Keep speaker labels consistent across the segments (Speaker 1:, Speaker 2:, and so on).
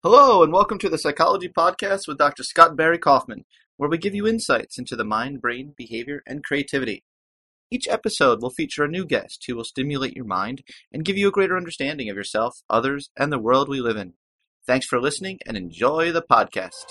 Speaker 1: Hello, and welcome to the Psychology Podcast with Dr. Scott Barry Kaufman, where we give you insights into the mind, brain, behavior, and creativity. Each episode will feature a new guest who will stimulate your mind and give you a greater understanding of yourself, others, and the world we live in. Thanks for listening and enjoy the podcast.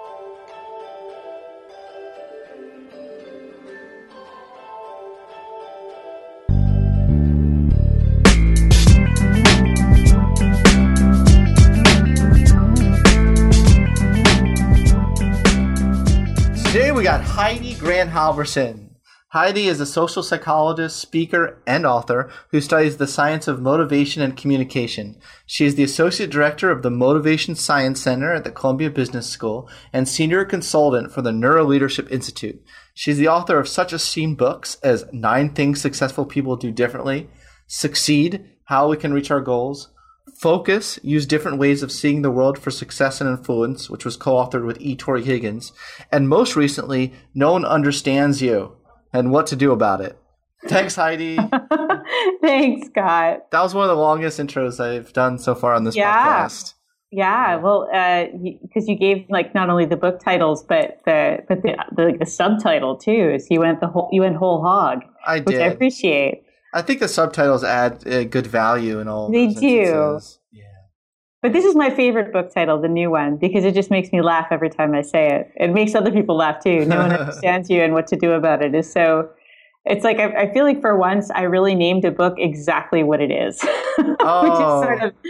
Speaker 1: Today we got Heidi Grant Halverson. Heidi is a social psychologist, speaker, and author who studies the science of motivation and communication. She is the Associate Director of the Motivation Science Center at the Columbia Business School and Senior Consultant for the Neuroleadership Institute. She's the author of such esteemed books as 9 Things Successful People Do Differently, Succeed, How We Can Reach Our Goals, Focus, Use Different Ways of Seeing the World for Success and Influence, which was co-authored with E. Torrey Higgins, and most recently, No One Understands You, and What to Do About It. Thanks, Heidi.
Speaker 2: Thanks, Scott.
Speaker 1: That was one of the longest intros I've done so far on this podcast.
Speaker 2: Yeah, well, because you gave not only the book titles, but the subtitle too. So you went whole hog.
Speaker 1: I did,
Speaker 2: which I appreciate.
Speaker 1: I think the subtitles add good value in all.
Speaker 2: They do.
Speaker 1: Instances. Yeah.
Speaker 2: But this is my favorite book title, the new one, because it just makes me laugh every time I say it. It makes other people laugh too. No One Understands You and What to Do About It is so. It's like I feel like for once I really named a book exactly what it is, which is sort of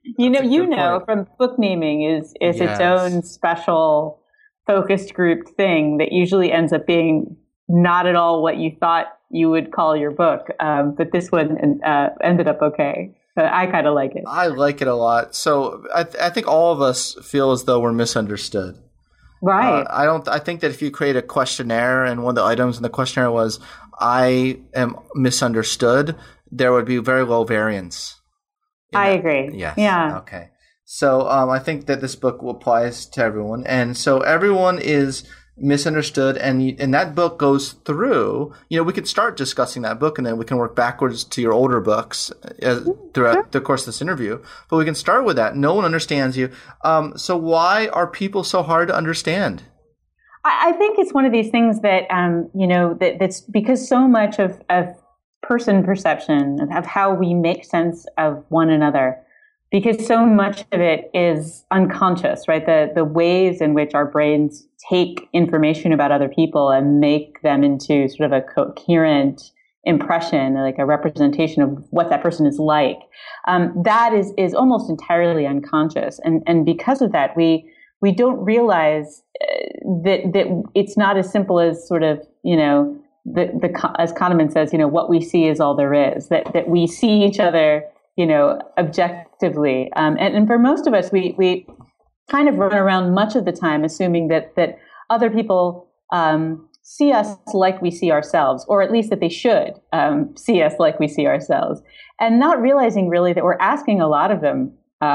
Speaker 2: from book naming is its own special focused group thing that usually ends up being not at all what you thought you would call your book, but this one ended up okay. But I kind of like it.
Speaker 1: I like it a lot. So I think all of us feel as though we're misunderstood.
Speaker 2: Right.
Speaker 1: I think that if you create a questionnaire and one of the items in the questionnaire was I am misunderstood, there would be very low variance.
Speaker 2: I agree.
Speaker 1: Yes.
Speaker 2: Yeah.
Speaker 1: Okay. So I think that this book applies to everyone, and so everyone is misunderstood, and that book goes through. We could start discussing that book, and then we can work backwards to your older books throughout the course of this interview. But we can start with that. No One Understands You. So why are people so hard to understand?
Speaker 2: I think it's one of these things that that's because so much of person perception of how we make sense of one another. Because so much of it is unconscious, right? The ways in which our brains take information about other people and make them into sort of a coherent impression, like a representation of what that person is like. That is almost entirely unconscious, and because of that, we don't realize that it's not as simple as sort of as Kahneman says, what we see is all there is. That we see each other, objectively. And for most of us, we kind of run around much of the time assuming that other people see us like we see ourselves, or at least that they should see us like we see ourselves, and not realizing really that we're asking a lot of them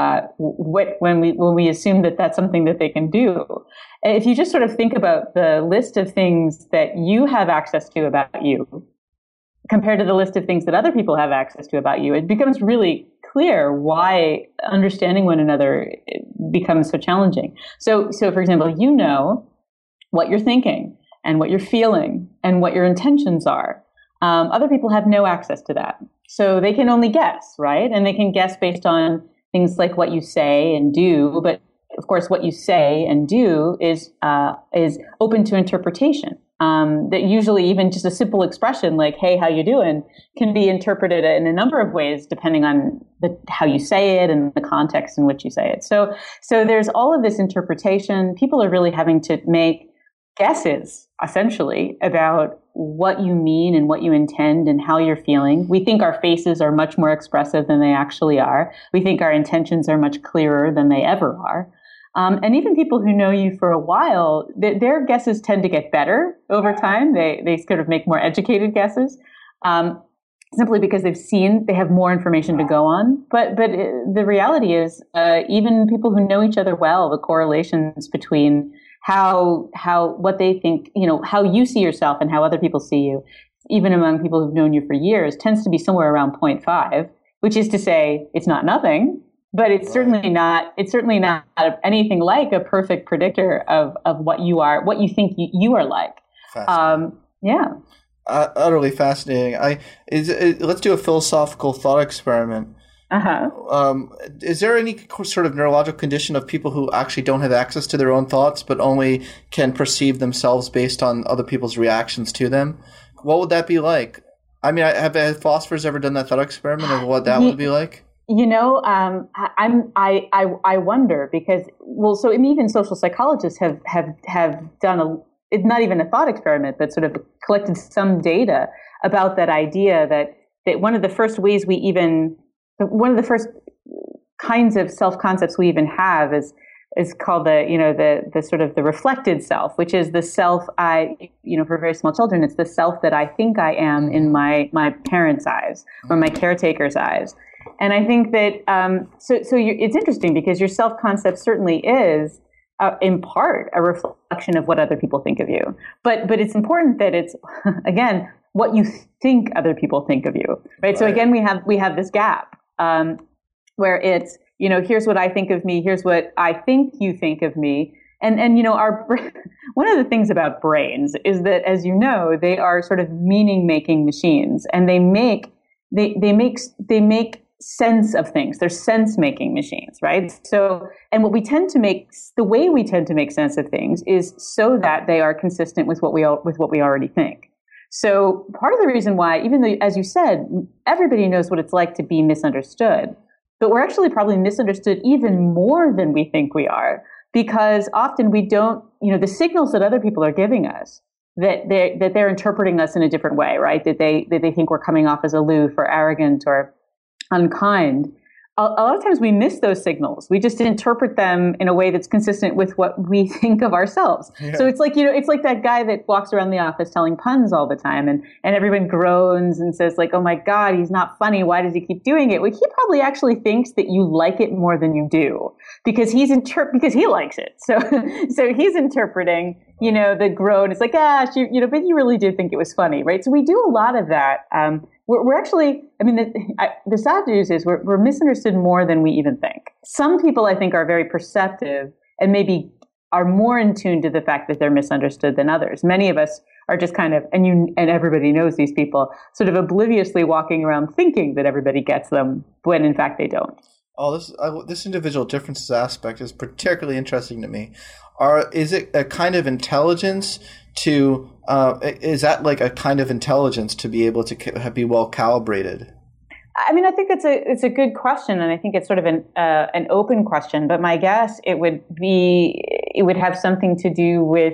Speaker 2: when we assume that that's something that they can do. If you just sort of think about the list of things that you have access to about you, compared to the list of things that other people have access to about you, it becomes really clear why understanding one another becomes so challenging. So for example, what you're thinking and what you're feeling and what your intentions are. Other people have no access to that. So they can only guess, right? And they can guess based on things like what you say and do. But of course, what you say and do is open to interpretation. That usually even just a simple expression like, hey, how you doing, can be interpreted in a number of ways depending on how you say it and the context in which you say it. So there's all of this interpretation. People are really having to make guesses, essentially, about what you mean and what you intend and how you're feeling. We think our faces are much more expressive than they actually are. We think our intentions are much clearer than they ever are. And even people who know you for a while, their guesses tend to get better over time. They sort of make more educated guesses, simply because they have more information to go on. But the reality is, even people who know each other well, the correlations between what they think, how you see yourself and how other people see you, even among people who've known you for years, tends to be somewhere around 0.5, which is to say it's not nothing. but it's certainly not. It's certainly not anything like a perfect predictor of what you are, what you think you are like. Yeah.
Speaker 1: Utterly fascinating. Let's do a philosophical thought experiment. Is there any sort of neurological condition of people who actually don't have access to their own thoughts, but only can perceive themselves based on other people's reactions to them? What would that be like? I mean, have philosophers ever done that thought experiment of what that would be like?
Speaker 2: I wonder because, so even social psychologists have done it's not even a thought experiment, but sort of collected some data about that idea that one of the first kinds of self-concepts we even have is called the sort of the reflected self, which is the self for very small children, it's the self that I think I am in my parents' eyes or my caretaker's eyes. And I think that, it's interesting because your self-concept certainly is, in part, a reflection of what other people think of you. But it's important that it's, again, what you think other people think of you, right? So again, we have this gap where it's, here's what I think of me, here's what I think you think of me. And our one of the things about brains is that, as you know, they are sort of meaning-making machines, and they make sense of things. They're sense-making machines, right? So, and the way we tend to make sense of things is so that they are consistent with what we already think. So part of the reason why, even though, as you said, everybody knows what it's like to be misunderstood, but we're actually probably misunderstood even more than we think we are, because often we don't, the signals that other people are giving us, that they're interpreting us in a different way, right? That they think we're coming off as aloof or arrogant or unkind. A lot of times we miss those signals. We just interpret them in a way that's consistent with what we think of ourselves. Yeah. So it's like, it's like that guy that walks around the office telling puns all the time, and everyone groans and says like, oh my God, he's not funny. Why does he keep doing it? Well, he probably actually thinks that you like it more than you do because because he likes it. So he's interpreting, the groan. It's like, but you really did think it was funny, right? So we do a lot of that. We're actually, the sad news is we're misunderstood more than we even think. Some people, I think, are very perceptive and maybe are more in tune to the fact that they're misunderstood than others. Many of us are just kind of, and everybody knows these people, sort of obliviously walking around thinking that everybody gets them when in fact they don't.
Speaker 1: Oh, this individual differences aspect is particularly interesting to me. Is it a kind of intelligence is that like a kind of intelligence to be able to be well calibrated?
Speaker 2: I think it's a good question, and I think it's sort of an open question. But my guess it would have something to do with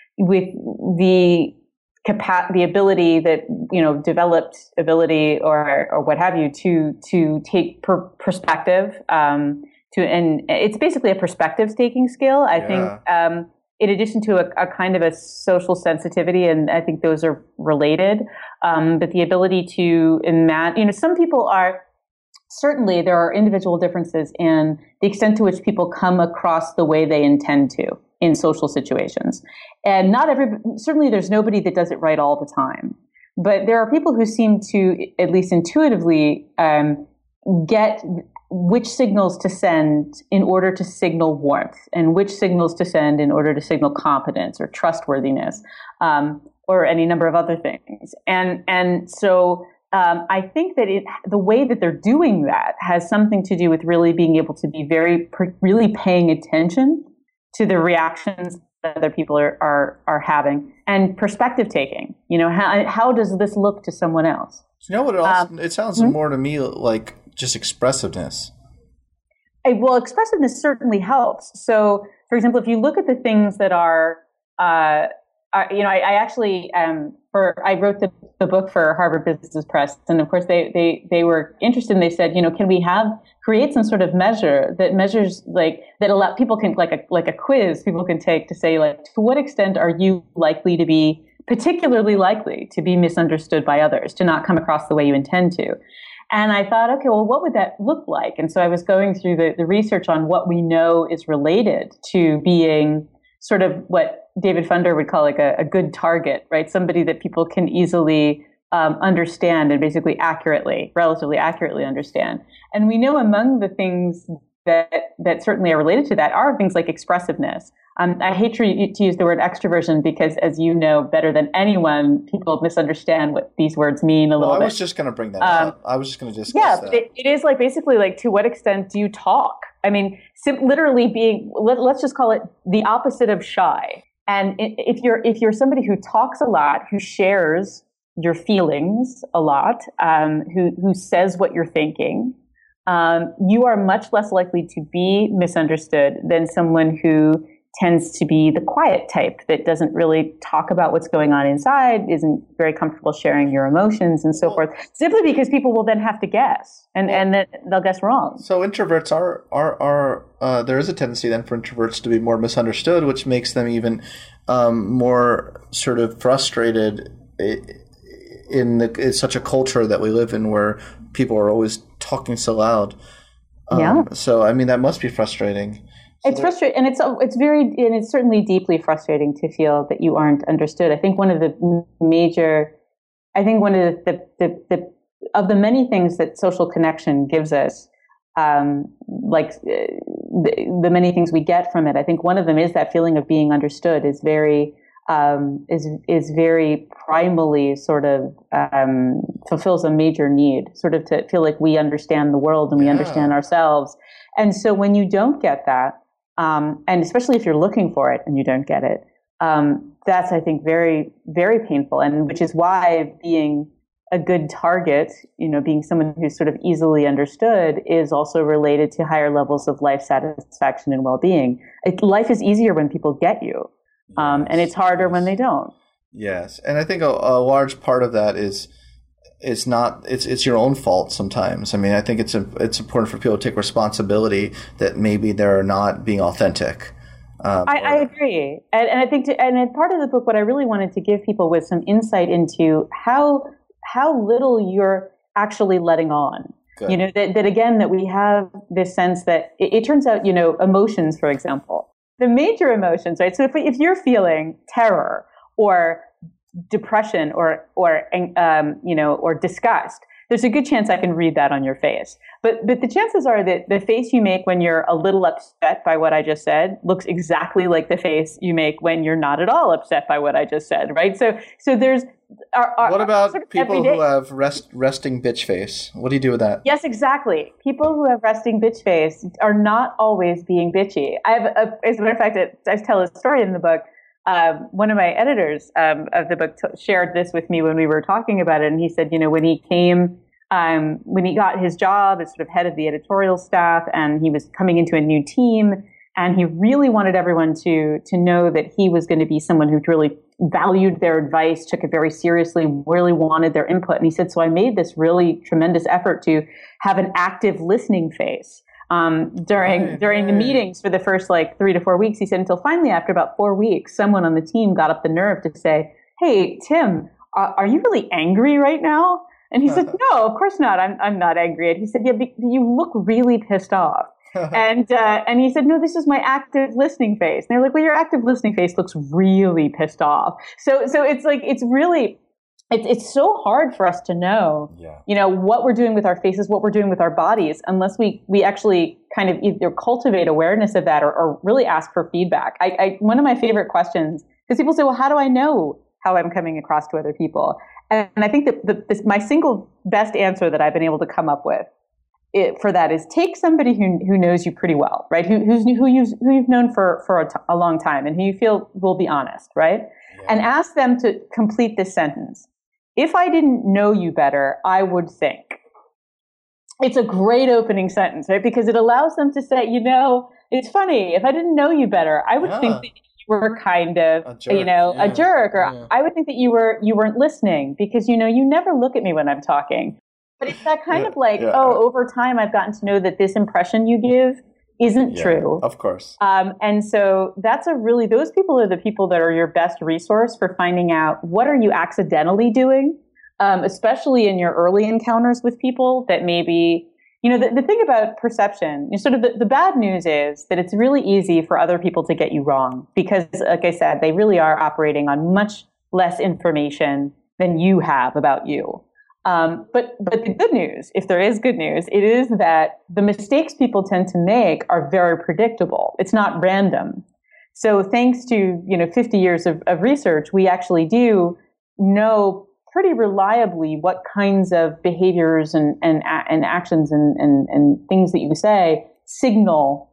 Speaker 2: the ability that developed ability or what have you to take perspective. And it's basically a perspective taking skill. I think. In addition to a kind of a social sensitivity, and I think those are related, but the ability to imagine, some people are, certainly there are individual differences in the extent to which people come across the way they intend to in social situations. And certainly there's nobody that does it right all the time, but there are people who seem to, at least intuitively, get which signals to send in order to signal warmth and which signals to send in order to signal competence or trustworthiness, or any number of other things. And so I think that the way that they're doing that has something to do with really being able to be really paying attention to the reactions that other people are having, and perspective taking. How does this look to someone else?
Speaker 1: You know what else? It sounds more to me like just expressiveness.
Speaker 2: Well, expressiveness certainly helps. So, for example, if you look at the things that I actually I wrote the book for Harvard Business Press, and of course they were interested, and they said, can we create some sort of measure that measures that allow people can like a quiz people can take to say to what extent are you particularly likely to be misunderstood by others, to not come across the way you intend to. And I thought, okay, well, what would that look like? And so I was going through the research on what we know is related to being sort of what David Funder would call like a good target, right? Somebody that people can easily understand and basically relatively accurately understand. And we know among the things that certainly are related to that are things like expressiveness. I hate to use the word extroversion because, as you know better than anyone, people misunderstand what these words mean a little bit.
Speaker 1: I was just going to bring that up. I was just going to discuss that.
Speaker 2: It is like basically like, to what extent do you talk? I mean, literally being, let's just call it the opposite of shy. And if you're somebody who talks a lot, who shares your feelings a lot, who says what you're thinking, you are much less likely to be misunderstood than someone who tends to be the quiet type that doesn't really talk about what's going on inside, isn't very comfortable sharing your emotions and so forth, simply because people will then have to guess and then they'll guess wrong.
Speaker 1: So introverts are there is a tendency then for introverts to be more misunderstood, which makes them even more sort of frustrated in such a culture that we live in where people are always talking so loud. So, I mean, that must be frustrating.
Speaker 2: It's frustrating, and it's certainly deeply frustrating to feel that you aren't understood. I think one of the of the many things that social connection gives us, the many things we get from it, I think one of them is that feeling of being understood is very primally sort of fulfills a major need, sort of to feel like we understand the world and we understand ourselves. And so when you don't get that, and especially if you're looking for it and you don't get it, that's, I think, very, very painful. And which is why being a good target, being someone who's sort of easily understood, is also related to higher levels of life satisfaction and well-being. Life is easier when people get you. And it's harder when they don't.
Speaker 1: Yes. And I think a large part of that is it's your own fault sometimes. I mean, I think it's important for people to take responsibility that maybe they're not being authentic.
Speaker 2: I agree. And I think, and part of the book, what I really wanted to give people was some insight into how little you're actually letting on. Good. That again, that we have this sense that it turns out, emotions, for example, the major emotions, right? So if you're feeling terror or depression or disgust, there's a good chance I can read that on your face. But the chances are that the face you make when you're a little upset by what I just said looks exactly like the face you make when you're not at all upset by what I just said, right? So there's
Speaker 1: what about sort of people who have resting bitch face? What do you do with that?
Speaker 2: Yes, exactly. People who have resting bitch face are not always being bitchy. As a matter of fact, I tell a story in the book. One of my editors of the book shared this with me when we were talking about it, and he said, when he got his job as sort of head of the editorial staff, and he was coming into a new team, and he really wanted everyone to know that he was going to be someone who really valued their advice, took it very seriously, really wanted their input. And he said, so I made this really tremendous effort to have an active listening face. During the meetings for the first 3 to 4 weeks. He said until finally, after about 4 weeks, someone on the team got up the nerve to say, "Hey, Tim, are you really angry right now?" And he said, "No, of course not. I'm not angry." And he said, "Yeah, you look really pissed off." And he said, "No, this is my active listening face." And they're like, "Well, your active listening face looks really pissed off." So it's like, it's really, it's so hard for us to know, what we're doing with our faces, what we're doing with our bodies, unless we actually kind of either cultivate awareness of that or really ask for feedback. One of my favorite questions, because people say, well, how do I know how I'm coming across to other people? And I think that my single best answer that I've been able to come up with for that is take somebody who knows you pretty well, right? Who you've known for a long time and who you feel will be honest, right? Yeah. And ask them to complete this sentence. If I didn't know you better, I would think. It's a great opening sentence, right? Because it allows them to say, it's funny. If I didn't know you better, I would think that you were kind of, a jerk, or I would think that you weren't listening because, you never look at me when I'm talking. But it's that kind of over time I've gotten to know that this impression you give isn't true.
Speaker 1: Of course.
Speaker 2: And so those people are the people that are your best resource for finding out what are you accidentally doing, especially in your early encounters with people that maybe, the thing about perception, sort of the bad news is that it's really easy for other people to get you wrong because, like I said, they really are operating on much less information than you have about you. But the good news, if there is good news, it is that the mistakes people tend to make are very predictable. It's not random. So thanks to 50 years of research, we actually do know pretty reliably what kinds of behaviors and actions and things that you say signal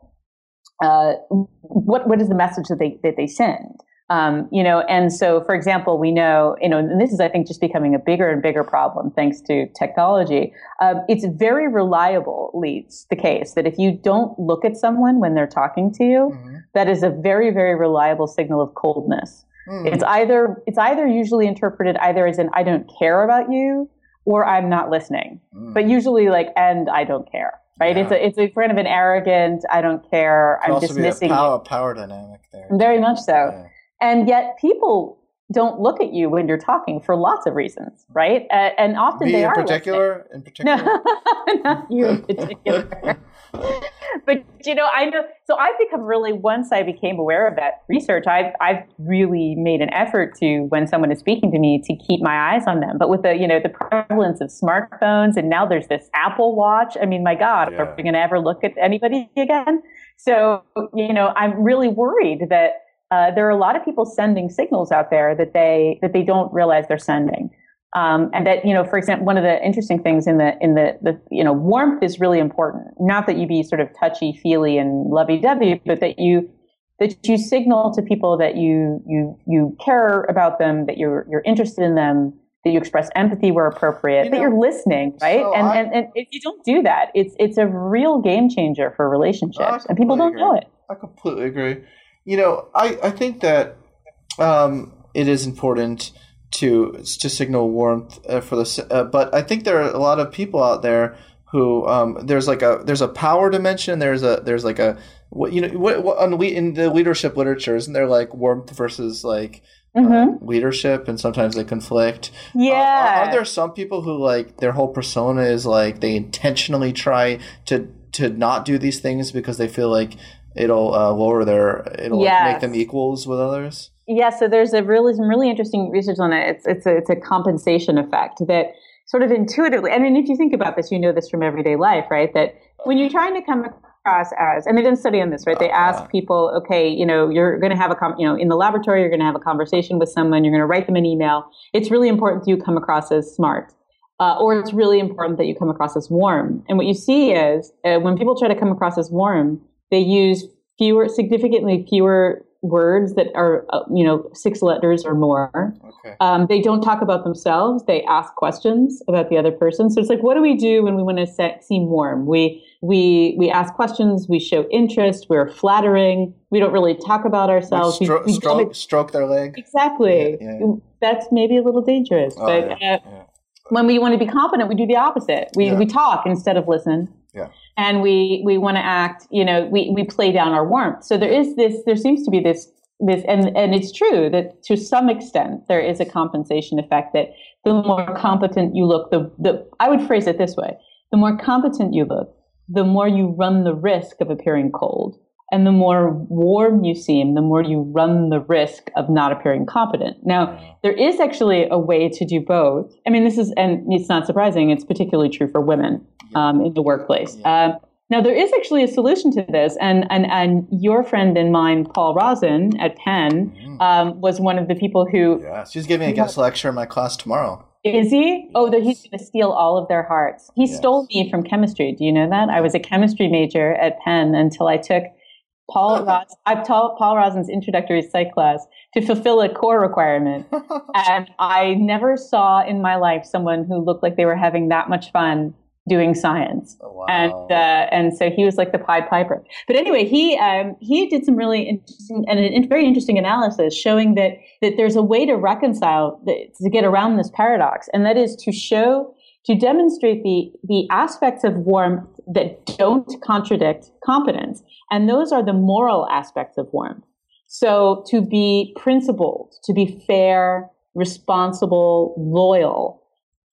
Speaker 2: what is the message that they send. And so, for example, we know, and this is, I think, just becoming a bigger and bigger problem thanks to technology. It's very reliably the case that if you don't look at someone when they're talking to you, mm-hmm. that is a very, very reliable signal of coldness. Mm. It's either usually interpreted either as in I don't care about you or I'm not listening, but usually and I don't care. Right? Yeah. It's a kind of an arrogant, I don't care, I'm dismissing
Speaker 1: you. Power dynamic there.
Speaker 2: Very much so. Yeah. And yet people don't look at you when you're talking for lots of reasons, right? And often
Speaker 1: Me
Speaker 2: they
Speaker 1: in
Speaker 2: are
Speaker 1: particular?
Speaker 2: listening.
Speaker 1: In particular?
Speaker 2: No, not you in particular. But, I know, so I've become really, once I became aware of that research, I've really made an effort to, when someone is speaking to me, to keep my eyes on them. But with the prevalence of smartphones, and now there's this Apple Watch, I mean, my God, are we going to ever look at anybody again? So, I'm really worried that there are a lot of people sending signals out there that they don't realize they're sending. And that, for example, one of the interesting things in the warmth is really important. Not that you be sort of touchy feely and lovey dovey, but that you signal to people that you care about them, that you're interested in them, that you express empathy where appropriate, that you're listening, right? So and if you don't do that, it's a real game changer for relationships, and people don't know it.
Speaker 1: I completely agree. I think that it is important to signal warmth for this, but I think there are a lot of people out there who there's a power dimension. There's in the leadership literature, isn't there warmth versus leadership, and sometimes they conflict.
Speaker 2: Yeah.
Speaker 1: Are there some people who their whole persona is they intentionally try to not do these things because they feel like it'll make them equals with others?
Speaker 2: Yeah, so there's some really interesting research on it. It's a compensation effect that sort of intuitively, I mean, if you think about this, this from everyday life, right? That when you're trying to come across as, and they did a study on this, right? They ask people, okay, you're going to have in the laboratory, you're going to have a conversation with someone, you're going to write them an email. It's really important that you come across as smart. Or it's really important that you come across as warm. And what you see is when people try to come across as warm, they use significantly fewer words that are, 6 letters or more. Okay. They don't talk about themselves. They ask questions about the other person. So it's what do we do when we want to seem warm? We ask questions. We show interest. We're flattering. We don't really talk about ourselves.
Speaker 1: Stroke their leg.
Speaker 2: Exactly. Yeah. That's maybe a little dangerous. When we want to be competent, we do the opposite. We talk instead of listen.
Speaker 1: Yeah.
Speaker 2: And we want to act, we play down our warmth. So there seems to be this, and it's true that to some extent there is a compensation effect that the more competent you look, I would phrase it this way: the more competent you look, the more you run the risk of appearing cold. And the more warm you seem, the more you run the risk of not appearing competent. Now, there is actually a way to do both. I mean, and it's not surprising, it's particularly true for women in the workplace. Now, there is actually a solution to this, and your friend and mine, Paul Rozin at Penn, was one of the people who...
Speaker 1: Yeah, she's giving a guest lecture in my class tomorrow.
Speaker 2: Is he? Yes. Oh, he's going to steal all of their hearts. He stole me from chemistry. Do you know that? I was a chemistry major at Penn until I took... I've taught Paul Rozin's introductory psych class to fulfill a core requirement. And I never saw in my life someone who looked like they were having that much fun doing science.
Speaker 1: Oh, wow.
Speaker 2: And so he was like the Pied Piper. But anyway, he did some really interesting and very interesting analysis showing that there's a way to reconcile, to get around this paradox. And that is to demonstrate the aspects of warmth that don't contradict competence. And those are the moral aspects of warmth. So to be principled, to be fair, responsible, loyal,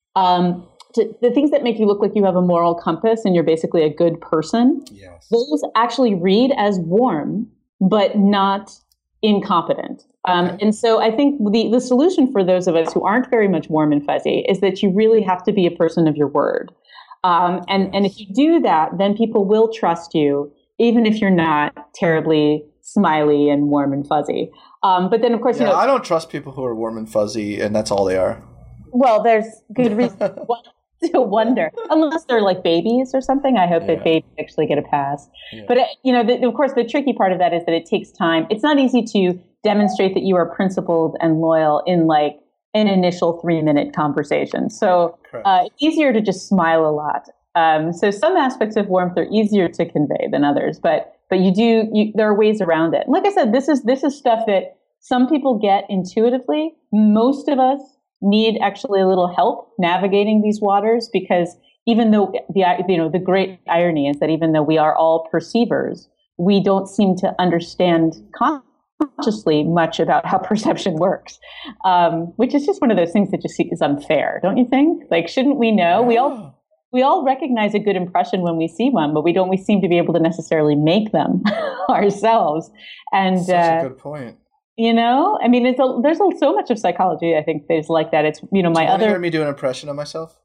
Speaker 2: the things that make you look like you have a moral compass and you're basically a good person, those actually read as warm, but not incompetent. And so I think the solution for those of us who aren't very much warm and fuzzy is that you really have to be a person of your word. And if you do that, then people will trust you, even if you're not terribly smiley and warm and fuzzy. But then, of course,
Speaker 1: I don't trust people who are warm and fuzzy, and that's all they are.
Speaker 2: Well, there's good reason to wonder, unless they're like babies or something. I hope that babies actually get a pass. Yeah. But of course, the tricky part of that is that it takes time. It's not easy to demonstrate that you are principled and loyal in like an initial 3-minute conversation. So it's easier to just smile a lot. So some aspects of warmth are easier to convey than others, but there are ways around it. And like I said, this is stuff that some people get intuitively. Most of us need actually a little help navigating these waters, because even though the great irony is that even though we are all perceivers, we don't seem to understand consciously much about how perception works, which is just one of those things that just is unfair, don't you think? Like, shouldn't we know? We all recognize a good impression when we see one, but we seem to be able to necessarily make them ourselves. And
Speaker 1: such a good point.
Speaker 2: I mean, there's so much of psychology, I think, that is like that. It's,
Speaker 1: Do you want to hear me do an impression of myself?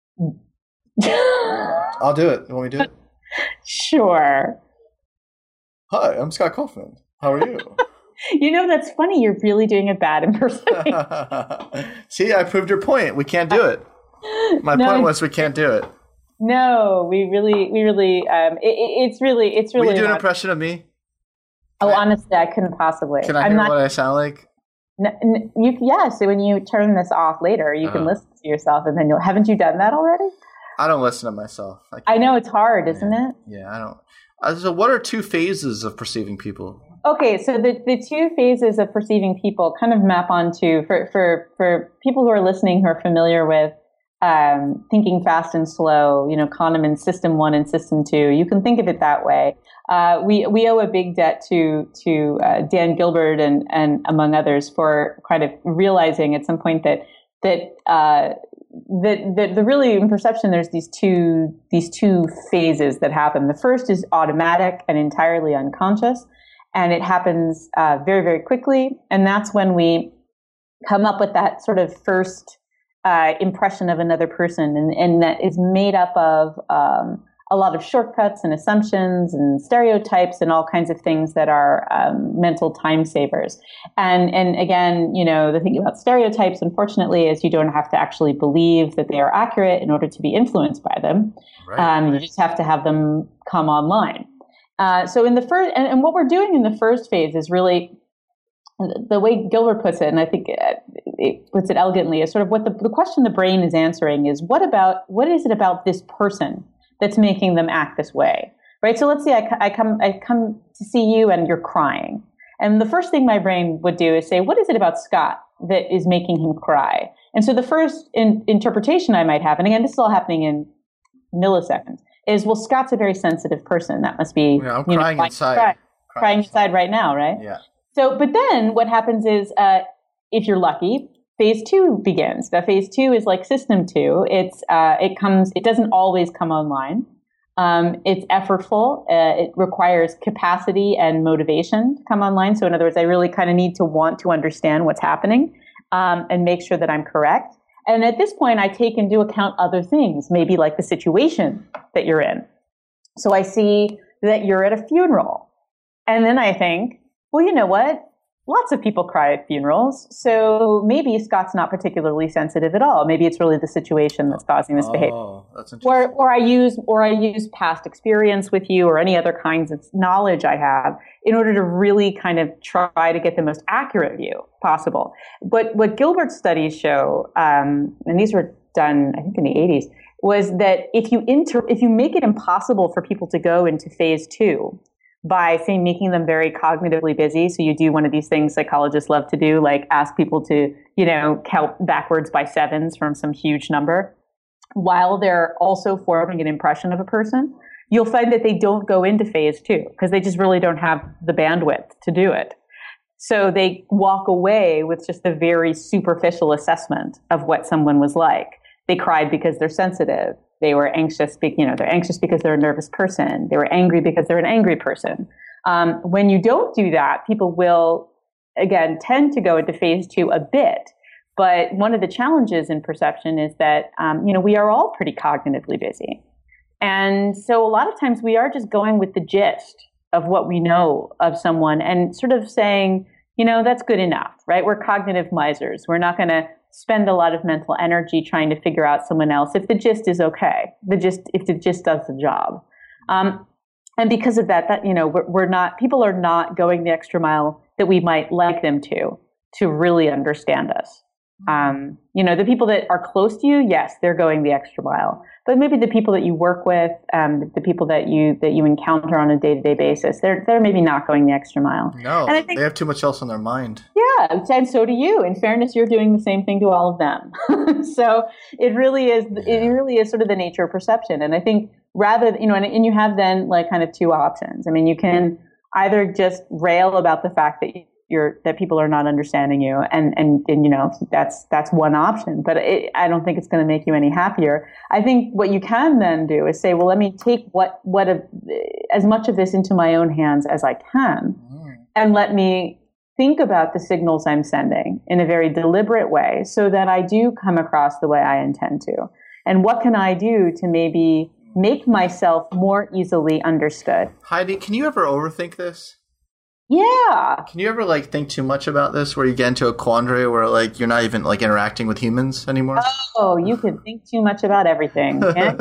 Speaker 1: I'll do it. You want me to do it?
Speaker 2: Sure.
Speaker 1: Hi, I'm Scott Kaufman. How are you?
Speaker 2: That's funny. You're really doing a bad impersonation.
Speaker 1: See, I proved your point. We can't do it. My point was we can't do it.
Speaker 2: No, we really, it's really.
Speaker 1: Will you do an impression of me?
Speaker 2: Oh, honestly, I couldn't possibly.
Speaker 1: Can I hear what I sound like?
Speaker 2: Yes. So when you turn this off later, you can listen to yourself, and then haven't you done that already?
Speaker 1: I don't listen to myself.
Speaker 2: I know it's hard, isn't it?
Speaker 1: Yeah, I don't. So what are 2 phases of perceiving people?
Speaker 2: Okay, so the 2 phases of perceiving people kind of map onto, for people who are listening who are familiar with thinking fast and slow, Kahneman's system 1 and system 2. You can think of it that way. We owe a big debt to Dan Gilbert and among others for kind of realizing at some point that really in perception there's these two phases that happen. The first is automatic and entirely unconscious, and it happens very, very quickly, and that's when we come up with that sort of first impression of another person, and that is made up of a lot of shortcuts and assumptions and stereotypes and all kinds of things that are mental time savers. And again, the thing about stereotypes, unfortunately, is you don't have to actually believe that they are accurate in order to be influenced by them. Right. You just have to have them come online. So in the first, and what we're doing in the first phase is really, the way Gilbert puts it, and I think it puts it elegantly, is sort of what the question the brain is answering is, what is it about this person that's making them act this way, right? So let's say I come to see you and you're crying. And the first thing my brain would do is say, what is it about Scott that is making him cry? And so the first interpretation I might have, and again, this is all happening in milliseconds, is, well, Scott's a very sensitive person. That must be...
Speaker 1: Yeah, I'm crying inside.
Speaker 2: Crying inside right now, right?
Speaker 1: Yeah.
Speaker 2: So, but then what happens is, if you're lucky, phase 2 begins. Now, phase 2 is like system 2. It doesn't always come online. It's effortful. It requires capacity and motivation to come online. So in other words, I really kind of need to want to understand what's happening, and make sure that I'm correct. And at this point, I take into account other things, maybe like the situation that you're in. So I see that you're at a funeral. And then I think, well, you know what? Lots of people cry at funerals, so maybe Scott's not particularly sensitive at all. Maybe it's really the situation that's causing this behavior.
Speaker 1: Oh, that's interesting.
Speaker 2: Or I use past experience with you or any other kinds of knowledge I have in order to really kind of try to get the most accurate view possible. But what Gilbert's studies show, and these were done, I think, in the 80s, was that if you make it impossible for people to go into phase 2, by, say, making them very cognitively busy. So you do one of these things psychologists love to do, like ask people to, count backwards by 7s from some huge number, while they're also forming an impression of a person. You'll find that they don't go into phase 2 because they just really don't have the bandwidth to do it. So they walk away with just a very superficial assessment of what someone was like. They cried because they're sensitive. They were anxious, they're anxious because they're a nervous person. They were angry because they're an angry person. When you don't do that, people will again, tend to go into phase two a bit. But one of the challenges in perception is that, we are all pretty cognitively busy. And so a lot of times we are just going with the gist of what we know of someone and sort of saying, that's good enough, right? We're cognitive misers. We're not going to spend a lot of mental energy trying to figure out someone else if the gist is okay, if the gist does the job. And because of that, people are not going the extra mile that we might like them to really understand us. The people that are close to you, yes, they're going the extra mile. But maybe the people that you work with, the people that you encounter on a day-to-day basis, they're maybe not going the extra mile.
Speaker 1: No, and I think, they have too much else on their mind.
Speaker 2: Yeah, and so do you. In fairness, you're doing the same thing to all of them. So it really is. Yeah. It really is sort of the nature of perception. And I think rather, and you have then like kind of two options. I mean, you can either just rail about the fact that people are not understanding you, and that's one option. But I don't think it's going to make you any happier. I think what you can then do is say, well, let me take as much of this into my own hands as I can, and let me think about the signals I'm sending in a very deliberate way, so that I do come across the way I intend to. And what can I do to maybe make myself more easily understood?
Speaker 1: Heidi, can you ever overthink this?
Speaker 2: Yeah.
Speaker 1: Can you ever think too much about this, where you get into a quandary where you're not even interacting with humans anymore?
Speaker 2: Oh, you can think too much about everything.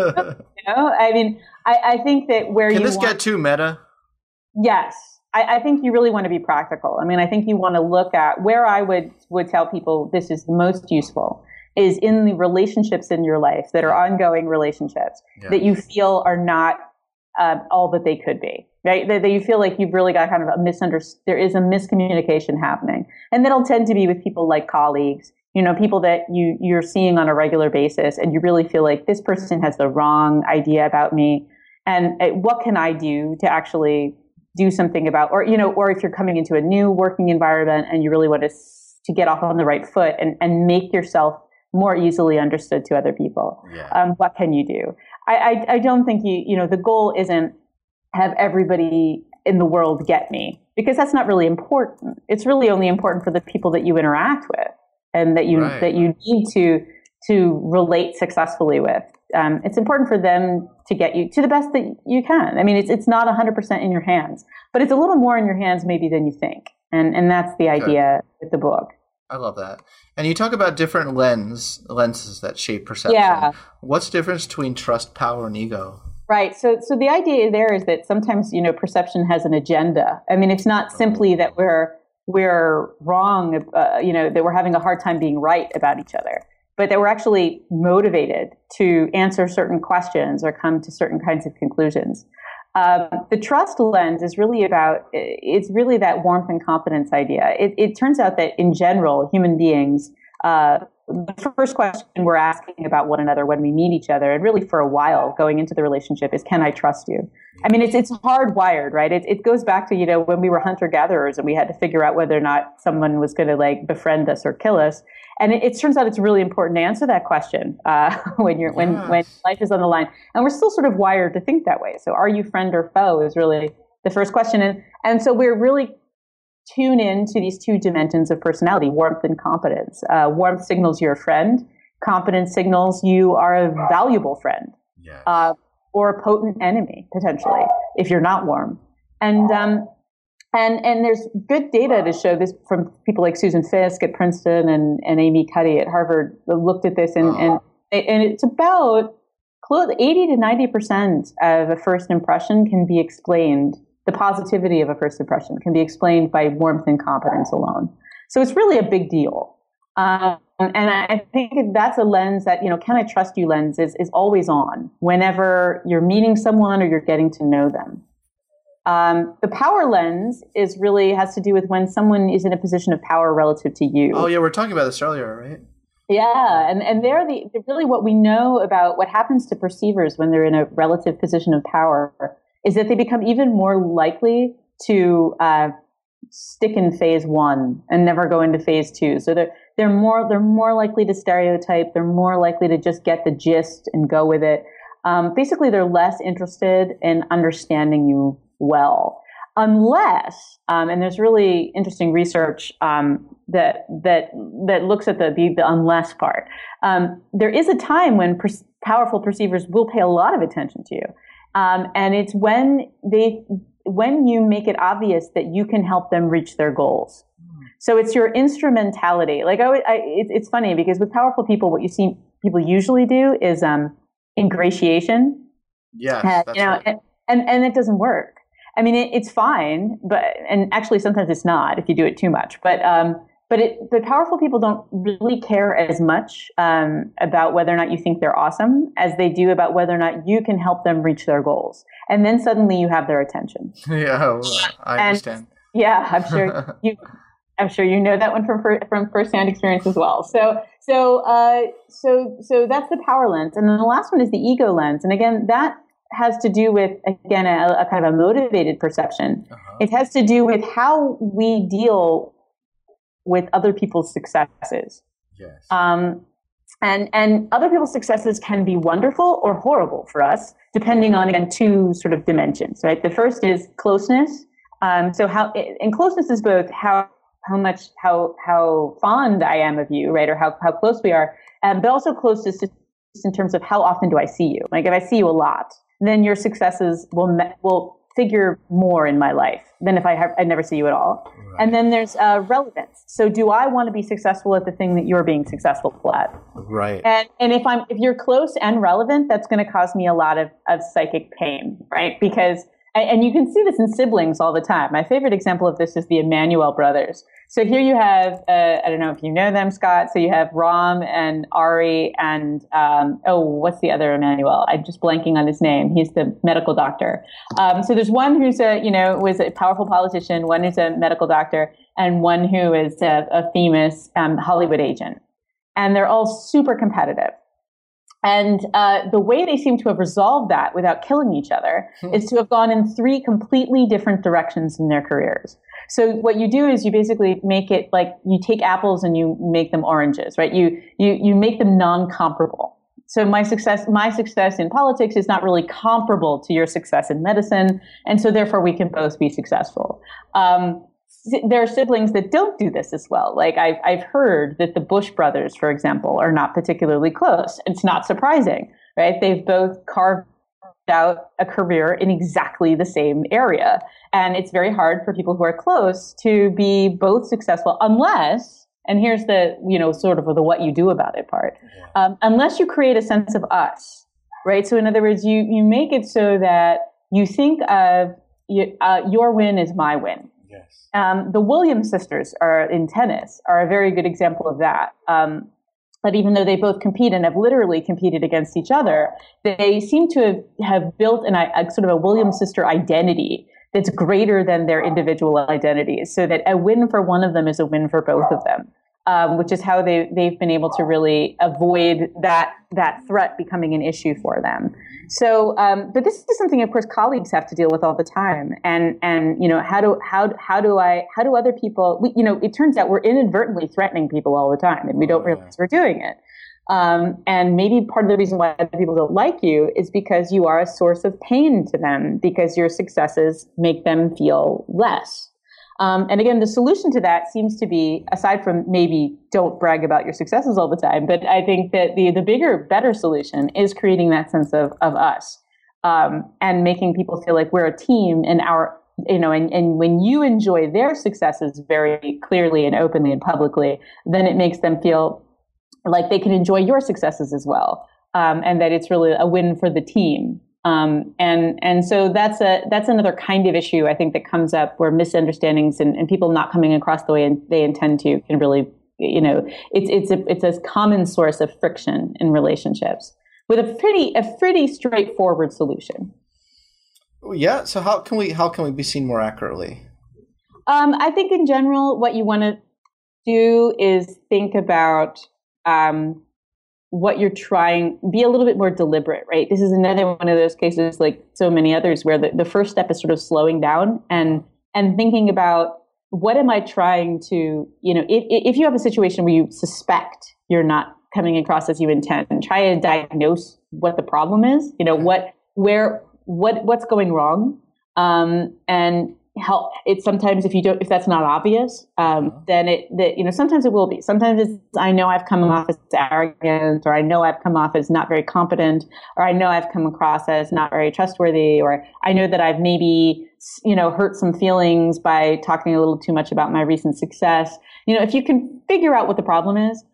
Speaker 2: I mean, I think that
Speaker 1: can this get too meta?
Speaker 2: Yes. I think you really want to be practical. I mean, I think you want to look at where I would tell people this is the most useful is in the relationships in your life that are ongoing relationships that you feel are not all that they could be, right? That you feel like you've really got kind of there is a miscommunication happening. And that'll tend to be with people like colleagues, people that you're seeing on a regular basis, and you really feel like this person has the wrong idea about me. And what can I do to actually do something about, or if you're coming into a new working environment and you really want to get off on the right foot and make yourself more easily understood to other people. Yeah. What can you do? I don't think the goal isn't have everybody in the world get me, because that's not really important. It's really only important for the people that you interact with and that you need to relate successfully with. It's important for them to get you to the best that you can. I mean, it's not 100% in your hands, but it's a little more in your hands maybe than you think. And that's the idea with the book.
Speaker 1: I love that. And you talk about different lenses that shape perception.
Speaker 2: Yeah.
Speaker 1: What's the difference between trust, power, and ego?
Speaker 2: Right. So the idea there is that sometimes, perception has an agenda. I mean, it's not simply that we're wrong, that we're having a hard time being right about each other, but that we're actually motivated to answer certain questions or come to certain kinds of conclusions. The trust lens is really it's really that warmth and confidence idea. It turns out that in general, human beings, the first question we're asking about one another when we meet each other, and really for a while going into the relationship, is, can I trust you? I mean, it's hardwired, right? It goes back to, when we were hunter-gatherers and we had to figure out whether or not someone was going to befriend us or kill us. And it turns out it's really important to answer that question when life is on the line. And we're still sort of wired to think that way. So are you friend or foe is really the first question. And so we're really tuned in to these two dimensions of personality, warmth and competence. Warmth signals you're a friend. Competence signals you are a valuable friend. Yes. Or a potent enemy, potentially, if you're not warm. And there's good data to show this from people like Susan Fiske at Princeton and Amy Cuddy at Harvard looked at this, and it's about 80 to 90% of a first impression can be explained. The positivity of a first impression can be explained by warmth and competence alone. So it's really a big deal. And I think that's a lens that, can I trust you lens is always on whenever you're meeting someone or you're getting to know them. The power lens has to do with when someone is in a position of power relative to you.
Speaker 1: Oh yeah, we were talking about this earlier, right?
Speaker 2: Yeah, and they're really what we know about what happens to perceivers when they're in a relative position of power is that they become even more likely to stick in phase one and never go into phase two. So they're more likely to stereotype. They're more likely to just get the gist and go with it. Basically, they're less interested in understanding you well. unless, and there's really interesting research that looks at the unless part. There is a time when powerful perceivers will pay a lot of attention to you, and it's when you make it obvious that you can help them reach their goals. So it's your instrumentality. Like it's funny because with powerful people, what you see people usually do is ingratiation.
Speaker 1: Yes, that's right.
Speaker 2: And it doesn't work. I mean, it's fine, and actually sometimes it's not if you do it too much. But powerful people don't really care as much about whether or not you think they're awesome as they do about whether or not you can help them reach their goals. And then suddenly you have their attention.
Speaker 1: Yeah, I understand.
Speaker 2: Yeah, I'm sure you know that one from firsthand experience as well. So that's the power lens, and then the last one is the ego lens, and again that has to do with again a kind of a motivated perception. Uh-huh. It has to do with how we deal with other people's successes.
Speaker 1: Yes.
Speaker 2: And other people's successes can be wonderful or horrible for us, depending on again two sort of dimensions. Right. The first is closeness. And closeness is both how fond I am of you, right, or how close we are, but also closeness in terms of how often do I see you. Like if I see you a lot, then your successes will figure more in my life than if I never see you at all. Right. And then there's relevance. So do I want to be successful at the thing that you're being successful at?
Speaker 1: Right.
Speaker 2: And if you're close and relevant, that's going to cause me a lot of psychic pain, right? Because and you can see this in siblings all the time. My favorite example of this is the Emanuel brothers. So here you have, I don't know if you know them, Scott. So you have Ram and Ari and, what's the other Emanuel? I'm just blanking on his name. He's the medical doctor. So there's one who's was a powerful politician, one who's a medical doctor, and one who is a famous Hollywood agent. And they're all super competitive. And the way they seem to have resolved that without killing each other is to have gone in three completely different directions in their careers. So what you do is you basically make it like you take apples and you make them oranges, right? You make them non-comparable. So my success in politics is not really comparable to your success in medicine, and so therefore we can both be successful. There are siblings that don't do this as well. Like I've heard that the Bush brothers, for example, are not particularly close. It's not surprising, right? They've both carved out a career in exactly the same area. And it's very hard for people who are close to be both successful unless, and here's the, sort of the what you do about it part, unless you create a sense of us, right? So in other words, you make it so that you think of your win is my win.
Speaker 1: Yes.
Speaker 2: The Williams sisters in tennis are a very good example of that. But even though they both compete and have literally competed against each other, they seem to have built a sort of a Williams sister identity that's greater than their individual identities, so that a win for one of them is a win for both of them, which is how they've been able to really avoid that threat becoming an issue for them. So, but this is something, of course, colleagues have to deal with all the time. And how do other people? It turns out we're inadvertently threatening people all the time, and we don't realize we're doing it. And maybe part of the reason why other people don't like you is because you are a source of pain to them, because your successes make them feel less. And again, the solution to that seems to be, aside from maybe don't brag about your successes all the time, but I think that the bigger, better solution is creating that sense of us, and making people feel like we're a team, and and when you enjoy their successes very clearly and openly and publicly, then it makes them feel like they can enjoy your successes as well, and that it's really a win for the team. And so that's another kind of issue I think that comes up, where misunderstandings and people not coming across the way they intend to can really, it's a common source of friction in relationships with a pretty straightforward solution.
Speaker 1: Yeah. So how can we be seen more accurately?
Speaker 2: I think in general, what you want to do is think about, what you're trying, be a little bit more deliberate, right? This is another one of those cases, like so many others, where the first step is sort of slowing down and thinking about, what am I trying to, if you have a situation where you suspect you're not coming across as you intend, and try to diagnose what the problem is, what's going wrong, and help. It's sometimes if that's not obvious, then sometimes it will be. Sometimes it's, I know I've come off as arrogant, or I know I've come off as not very competent, or I know I've come across as not very trustworthy, or I know that I've maybe, hurt some feelings by talking a little too much about my recent success. If you can figure out what the problem is,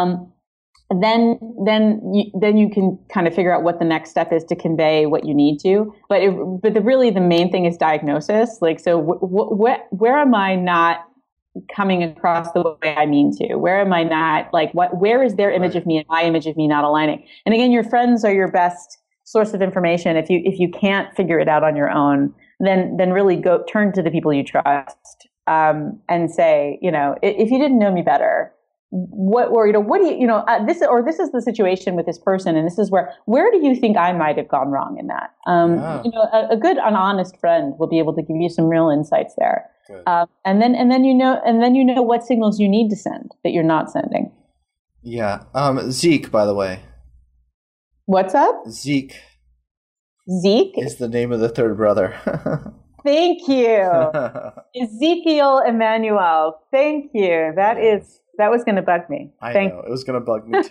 Speaker 2: then you can kind of figure out what the next step is to convey what you need to. But really the main thing is diagnosis. Like, so where am I not coming across the way I mean to? Where am I not, like, where is their image of me and my image of me not aligning? And again, your friends are your best source of information. If you can't figure it out on your own, then really turn to the people you trust, and say, if you didn't know me better, what do you, this is the situation with this person, and this is where do you think I might have gone wrong in that? A good, an honest friend will be able to give you some real insights there. And then you know what signals you need to send that you're not sending.
Speaker 1: Yeah. Zeke, by the way.
Speaker 2: What's up?
Speaker 1: Zeke
Speaker 2: Zeke
Speaker 1: is the name of the third brother.
Speaker 2: Thank you. Ezekiel Emmanuel. Thank you. That was going to bug me.
Speaker 1: I know. It was going to bug me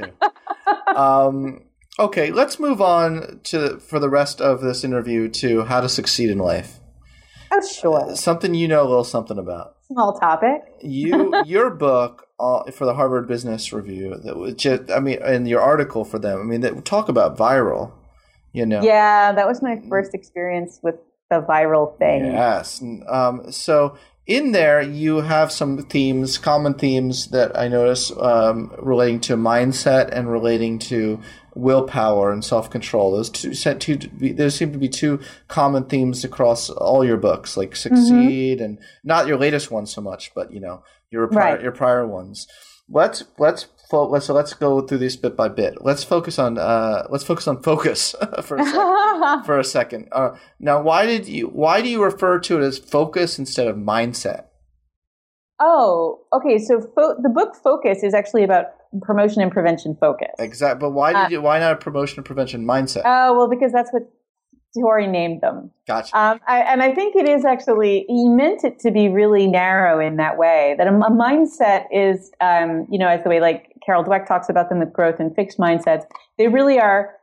Speaker 1: too. Okay, let's move on for the rest of this interview to how to succeed in life.
Speaker 2: Oh, sure.
Speaker 1: Something you know a little something about.
Speaker 2: Small topic.
Speaker 1: Your book for the Harvard Business Review, that was just, and your article for them, that talk about viral,
Speaker 2: Yeah, that was my first experience with the viral thing.
Speaker 1: Yes. So in there, you have some common themes that I notice relating to mindset and relating to willpower and self-control. There seem to be two common themes across all your books, like Succeed and not your latest one so much, but your prior ones. Let's go through these bit by bit. Let's focus on focus for a second. Now, why do you refer to it as focus instead of mindset?
Speaker 2: Oh, okay. So the book Focus is actually about promotion and prevention focus.
Speaker 1: Exactly. But why not a promotion and prevention mindset?
Speaker 2: Oh, well, because that's what Tory named them.
Speaker 1: Gotcha.
Speaker 2: I think it is actually, he meant it to be really narrow in that way, that a mindset is, as the way like Carol Dweck talks about them with growth and fixed mindsets, they really are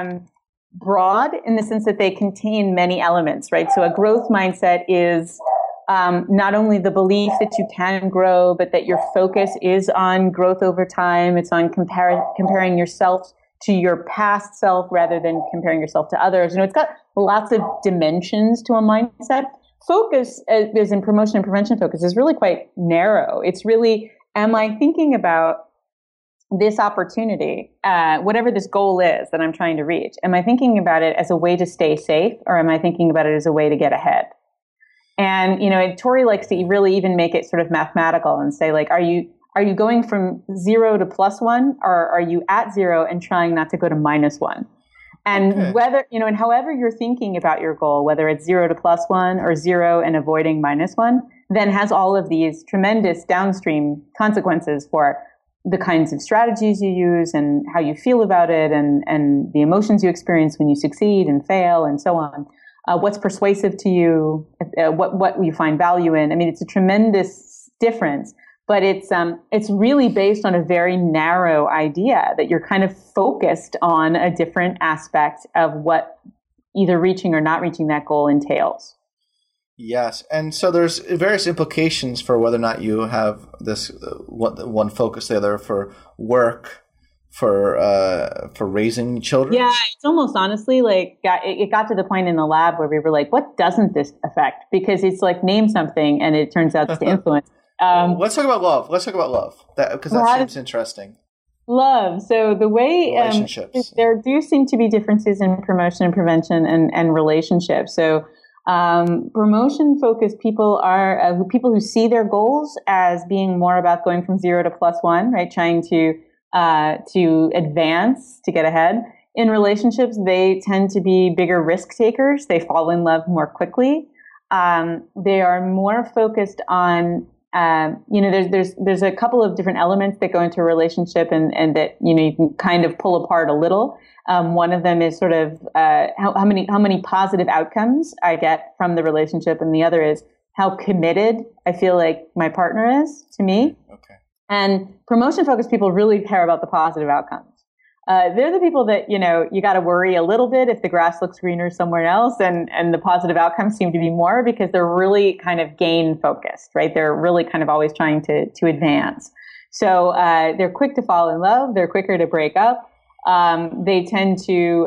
Speaker 2: broad in the sense that they contain many elements, right? So a growth mindset is not only the belief that you can grow, but that your focus is on growth over time. It's on comparing yourself to your past self rather than comparing yourself to others. It's got lots of dimensions to a mindset. Focus, as in promotion and prevention focus, is really quite narrow. It's really, am I thinking about this opportunity, whatever this goal is that I'm trying to reach? Am I thinking about it as a way to stay safe, or am I thinking about it as a way to get ahead? And, Tory likes to really even make it sort of mathematical and say, like, are you going from 0 to +1, or are you at 0 and trying not to go to -1? And whether, and however you're thinking about your goal, whether it's 0 to +1 or 0 and avoiding -1, then has all of these tremendous downstream consequences for the kinds of strategies you use and how you feel about it, and the emotions you experience when you succeed and fail and so on. What's persuasive to you, what you find value in. It's a tremendous difference. But it's really based on a very narrow idea that you're kind of focused on a different aspect of what either reaching or not reaching that goal entails.
Speaker 1: Yes, and so there's various implications for whether or not you have this one focus, the other for work, for raising children.
Speaker 2: Yeah, it's almost honestly like it got to the point in the lab where we were like, what doesn't this affect? Because it's like name something and it turns out to influence.
Speaker 1: Let's talk about love. Because that seems interesting.
Speaker 2: Love. So the way
Speaker 1: relationships.
Speaker 2: There do seem to be differences in promotion and prevention and relationships. So promotion-focused people are people who see their goals as being more about going from 0 to +1, right? Trying to advance, to get ahead. In relationships, they tend to be bigger risk takers. They fall in love more quickly. They are more focused on there's a couple of different elements that go into a relationship and that, you can kind of pull apart a little. One of them is sort of, how many positive outcomes I get from the relationship. And the other is how committed I feel like my partner is to me.
Speaker 1: Okay.
Speaker 2: And promotion-focused people really care about the positive outcomes. They're the people that, you got to worry a little bit if the grass looks greener somewhere else, and the positive outcomes seem to be more because they're really kind of gain-focused, right? They're really kind of always trying to advance. So they're quick to fall in love. They're quicker to break up. They tend to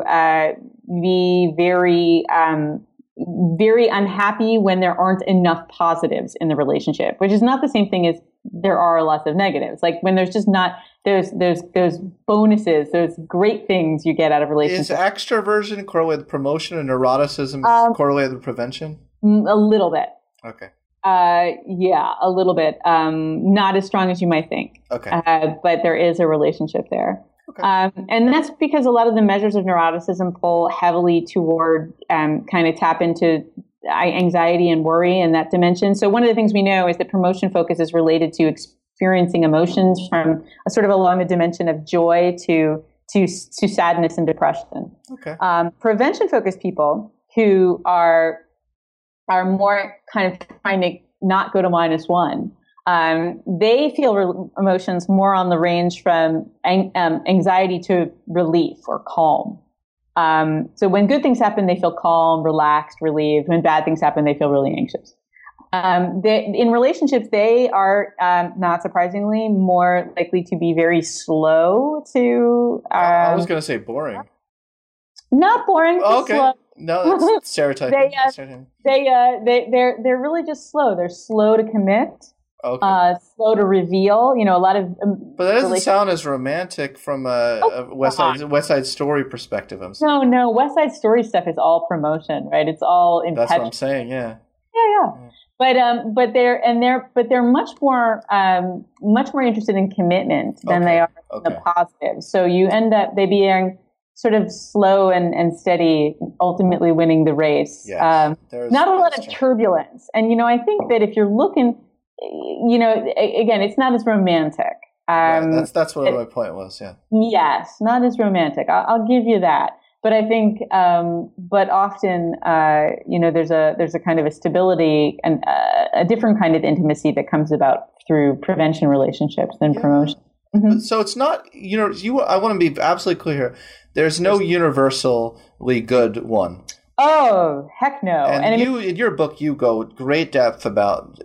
Speaker 2: be very very unhappy when there aren't enough positives in the relationship, which is not the same thing as there are lots of negatives. Like when there's just not, there's bonuses, there's great things you get out of relationships.
Speaker 1: Is extroversion correlated with promotion and neuroticism correlated with prevention?
Speaker 2: A little bit.
Speaker 1: Okay.
Speaker 2: Yeah, a little bit. Not as strong as you might think.
Speaker 1: Okay.
Speaker 2: But there is a relationship there.
Speaker 1: Okay.
Speaker 2: And that's because a lot of the measures of neuroticism pull heavily toward kind of tap into anxiety and worry in that dimension. So one of the things we know is that promotion focus is related to experiencing emotions from a sort of along the dimension of joy to sadness and depression.
Speaker 1: Okay.
Speaker 2: Prevention focused people who are more kind of trying to not go to -1. They feel emotions more on the range from anxiety to relief or calm. So when good things happen, they feel calm, relaxed, relieved. When bad things happen, they feel really anxious. In relationships, they are, not surprisingly, more likely to be very slow to...
Speaker 1: I was going to say boring.
Speaker 2: Not boring, just
Speaker 1: okay.
Speaker 2: slow.
Speaker 1: No, that's stereotyping.
Speaker 2: They're really just slow. They're slow to commit.
Speaker 1: Okay.
Speaker 2: Slow to reveal, a lot of.
Speaker 1: But that doesn't sound as romantic from a West Side Story perspective. I'm saying.
Speaker 2: No, West Side Story stuff is all promotion, right? It's all impetuous.
Speaker 1: That's what I'm saying. Yeah.
Speaker 2: Yeah. But they're much more interested in commitment than they are in the positive. So you end up they being sort of slow and steady, ultimately winning the race.
Speaker 1: Yes.
Speaker 2: Not a lot of turbulence, and I think that if you're looking. Again, it's not as romantic.
Speaker 1: Right. That's what my point was. Yeah.
Speaker 2: Yes, not as romantic. I'll give you that. But I think, but often, there's a kind of a stability and a different kind of intimacy that comes about through prevention relationships than promotion. Mm-hmm.
Speaker 1: So it's not, I want to be absolutely clear here. There's no universally good one.
Speaker 2: Oh, heck no!
Speaker 1: And in your book, you go great depth about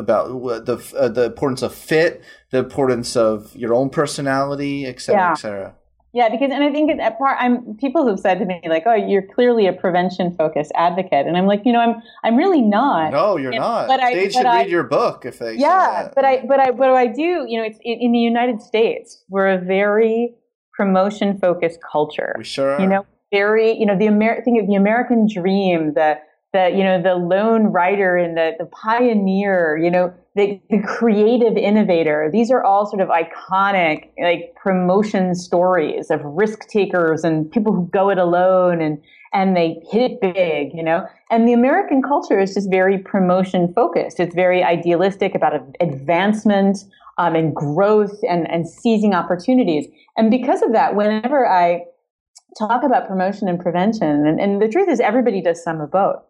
Speaker 1: the importance of fit, the importance of your own personality, et cetera, et cetera.
Speaker 2: Yeah, because I think people have said to me like, "Oh, you're clearly a prevention-focused advocate," and I'm like, I'm really not.
Speaker 1: No, you're not. They should read your book if they.
Speaker 2: Yeah, but I do. It's in the United States, we're a very promotion-focused culture.
Speaker 1: We sure are.
Speaker 2: Very, think of the American dream, the lone writer and the pioneer, the creative innovator. These are all sort of iconic, like promotion stories of risk takers and people who go it alone and they hit it big, And the American culture is just very promotion focused. It's very idealistic about advancement and growth and seizing opportunities. And because of that, whenever I talk about promotion and prevention, and the truth is everybody does some of both.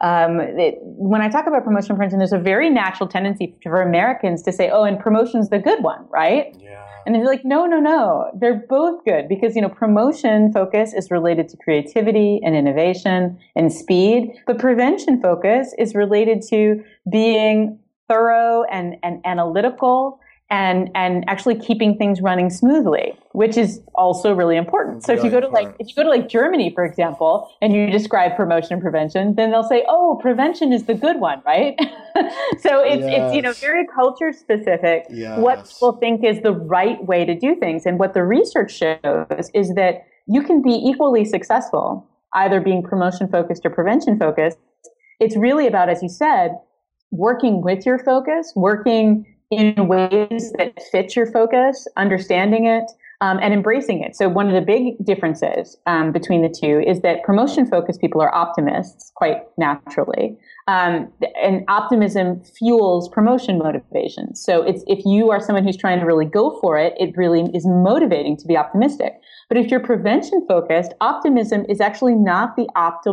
Speaker 2: When I talk about promotion and prevention, there's a very natural tendency for Americans to say, and promotion's the good one, right?
Speaker 1: Yeah.
Speaker 2: And they're like, no, they're both good because, promotion focus is related to creativity and innovation and speed, but prevention focus is related to being thorough and analytical and actually keeping things running smoothly, which is also really important. So if you go to Germany, for example, and you describe promotion and prevention, then they'll say, prevention is the good one, right? So it's very culture specific.
Speaker 1: Yes.
Speaker 2: What people think is the right way to do things, and what the research shows is that you can be equally successful either being promotion focused or prevention focused. It's really about, as you said, working with your focus, working in ways that fit your focus, understanding it, and embracing it. So one of the big differences between the two is that promotion-focused people are optimists, quite naturally. And optimism fuels promotion motivation. So if you are someone who's trying to really go for it, it really is motivating to be optimistic. But if you're prevention-focused, optimism is actually not the optimal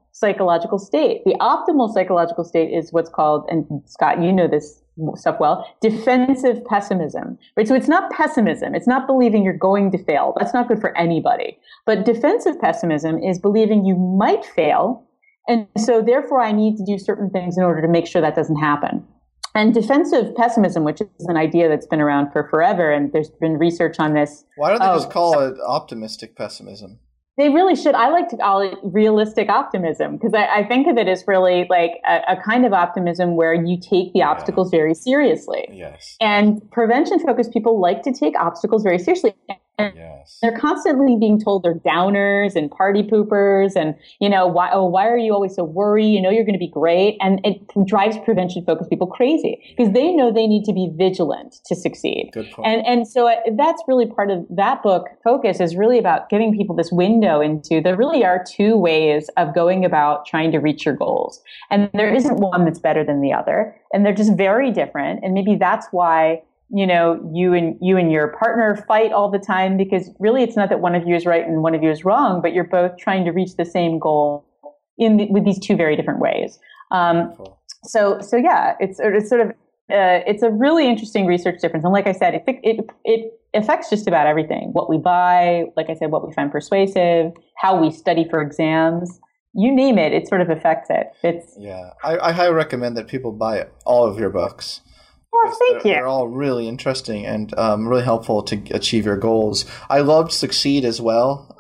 Speaker 2: psychological state. The optimal psychological state is what's called, and Scott, you know this stuff well, defensive pessimism, right? So it's not pessimism. It's not believing you're going to fail. That's not good for anybody. But defensive pessimism is believing you might fail. And so therefore I need to do certain things in order to make sure that doesn't happen. And defensive pessimism, which is an idea that's been around for forever, and there's been research on this.
Speaker 1: Why don't they just call it optimistic pessimism?
Speaker 2: They really should. I like to call it realistic optimism, because I think of it as really like a kind of optimism where you take the obstacles very seriously.
Speaker 1: Yes.
Speaker 2: And prevention-focused people like to take obstacles very seriously. And they're constantly being told they're downers and party poopers and, why are you always so worried? You're going to be great. And it drives prevention-focused people crazy because they know they need to be vigilant to succeed.
Speaker 1: Good point.
Speaker 2: And so that's really part of that book. Focus is really about giving people this window into there really are two ways of going about trying to reach your goals. And there isn't one that's better than the other. And they're just very different. And maybe that's why you and your partner fight all the time, because really it's not that one of you is right and one of you is wrong, but you're both trying to reach the same goal with these two very different ways. So yeah, it's sort of it's a really interesting research difference. And like I said, it affects just about everything. What we buy, like I said, what we find persuasive, how we study for exams. You name it, it sort of affects it.
Speaker 1: I highly recommend that people buy all of your books.
Speaker 2: Well, thank you.
Speaker 1: They're all really interesting and really helpful to achieve your goals. I loved Succeed as well.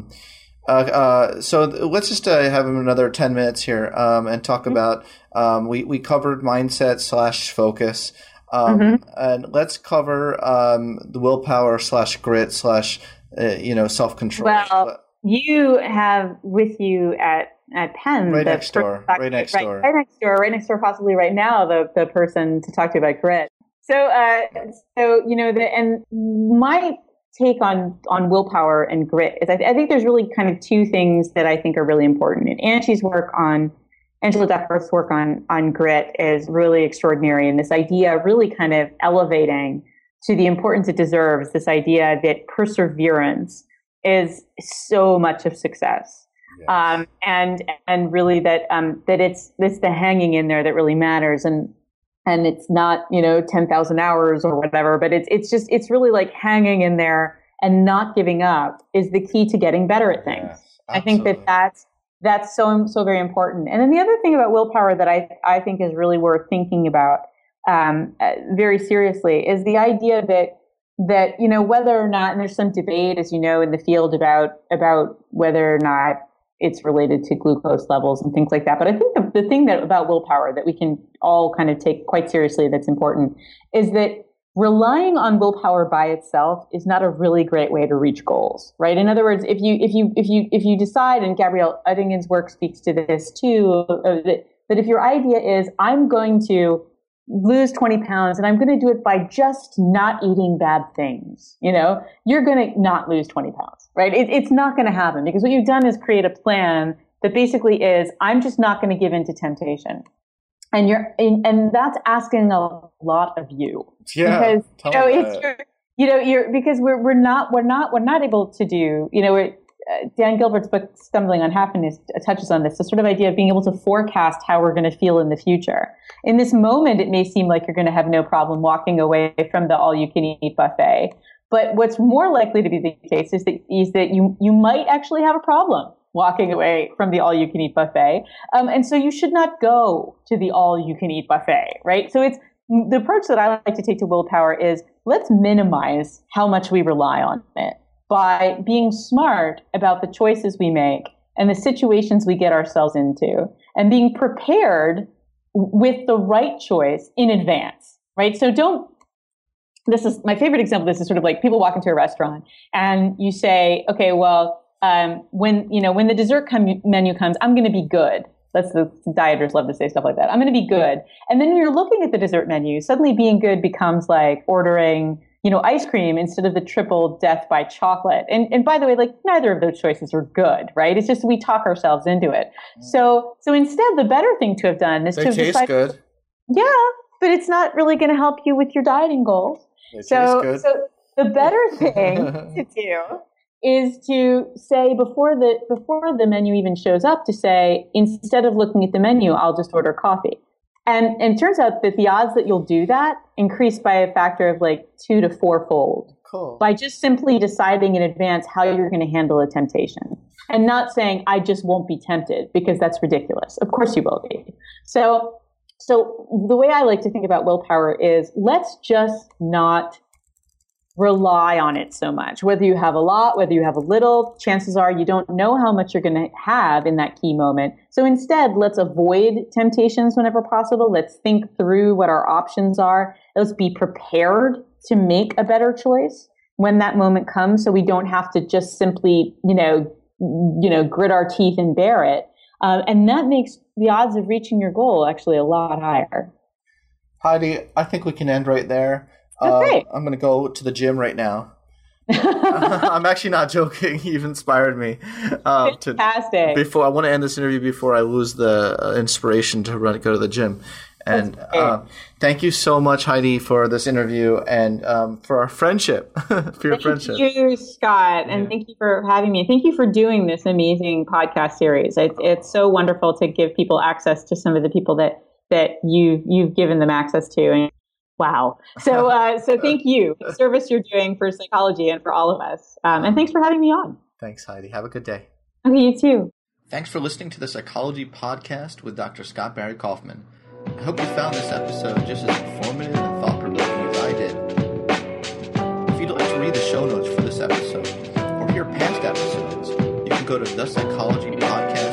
Speaker 1: So let's just have another 10 minutes here and talk about we covered mindset / focus. And let's cover the willpower / grit / self-control.
Speaker 2: Well, you have with you at Penn.
Speaker 1: Right next door,
Speaker 2: possibly right now, the person to talk to about grit. So my take on willpower and grit is I think there's really kind of two things that I think are really important. And Angela Duckworth's work on grit is really extraordinary. And this idea really kind of elevating to the importance it deserves, this idea that perseverance is so much of success. Yes. And really that it's the hanging in there that really matters. And it's not, 10,000 hours or whatever, but it's really like hanging in there and not giving up is the key to getting better at things. Yes, I think that's so very important. And then the other thing about willpower that I think is really worth thinking about very seriously is the idea that whether or not, and there's some debate, as in the field about whether or not it's related to glucose levels and things like that. But I think the thing about willpower that we can all kind of take quite seriously that's important is that relying on willpower by itself is not a really great way to reach goals, right? In other words, if you decide, and Gabrielle Oettingen's work speaks to this too, that if your idea is I'm going to lose 20 pounds and I'm going to do it by just not eating bad things, you're going to not lose 20 pounds, right? It's not going to happen because what you've done is create a plan that basically is, I'm just not going to give in to temptation. And that's asking a lot of you.
Speaker 1: Yeah.
Speaker 2: Because, because we're not able to do, Dan Gilbert's book, Stumbling on Happiness, touches on this, the sort of idea of being able to forecast how we're going to feel in the future. In this moment, it may seem like you're going to have no problem walking away from the all-you-can-eat buffet. But what's more likely to be the case is that you might actually have a problem walking away from the all-you-can-eat buffet. And so you should not go to the all-you-can-eat buffet, right? So it's the approach that I like to take to willpower is let's minimize how much we rely on it by being smart about the choices we make and the situations we get ourselves into and being prepared with the right choice in advance, right? So this is my favorite example. This is sort of like people walk into a restaurant and you say, okay, well, when the dessert menu comes, I'm going to be good. That's the dieters love to say stuff like that. I'm going to be good. And then when you're looking at the dessert menu, suddenly being good becomes like ordering, ice cream instead of the triple death by chocolate. And by the way, like neither of those choices are good, right? It's just we talk ourselves into it. So instead, the better thing to have done is to have
Speaker 1: decided, good.
Speaker 2: Yeah, but it's not really going to help you with your dieting goals.
Speaker 1: They taste good.
Speaker 2: So the better thing to do is to say before the menu even shows up, to say, instead of looking at the menu, I'll just order coffee. And it turns out that the odds that you'll do that increase by a factor of like 2 to 4-fold.
Speaker 1: Cool.
Speaker 2: By just simply deciding in advance how you're going to handle a temptation and not saying, I just won't be tempted, because that's ridiculous. Of course you will be. So the way I like to think about willpower is, let's just not rely on it so much. Whether you have a lot, whether you have a little, chances are you don't know how much you're going to have in that key moment. So instead, let's avoid temptations whenever possible. Let's think through what our options are. Let's be prepared to make a better choice when that moment comes, so we don't have to just simply, grit our teeth and bear it. And that makes the odds of reaching your goal actually a lot higher.
Speaker 1: Heidi, I think we can end right there.
Speaker 2: Okay.
Speaker 1: I'm going to go to the gym right now. I'm actually not joking. You've inspired me.
Speaker 2: Fantastic.
Speaker 1: I want to end this interview before I lose the inspiration to go to the gym. And thank you so much, Heidi, for this interview and for our friendship.
Speaker 2: Thank you, Scott, and thank you for having me. Thank you for doing this amazing podcast series. It's so wonderful to give people access to some of the people that you've given them access to. And wow. So thank you for the service you're doing for psychology and for all of us. And thanks for having me on.
Speaker 1: Thanks, Heidi. Have a good day.
Speaker 2: Okay, you too.
Speaker 1: Thanks for listening to the Psychology Podcast with Dr. Scott Barry Kaufman. I hope you found this episode just as informative and thought-provoking as I did. If you'd like to read the show notes for this episode or hear past episodes, you can go to thepsychologypodcast.com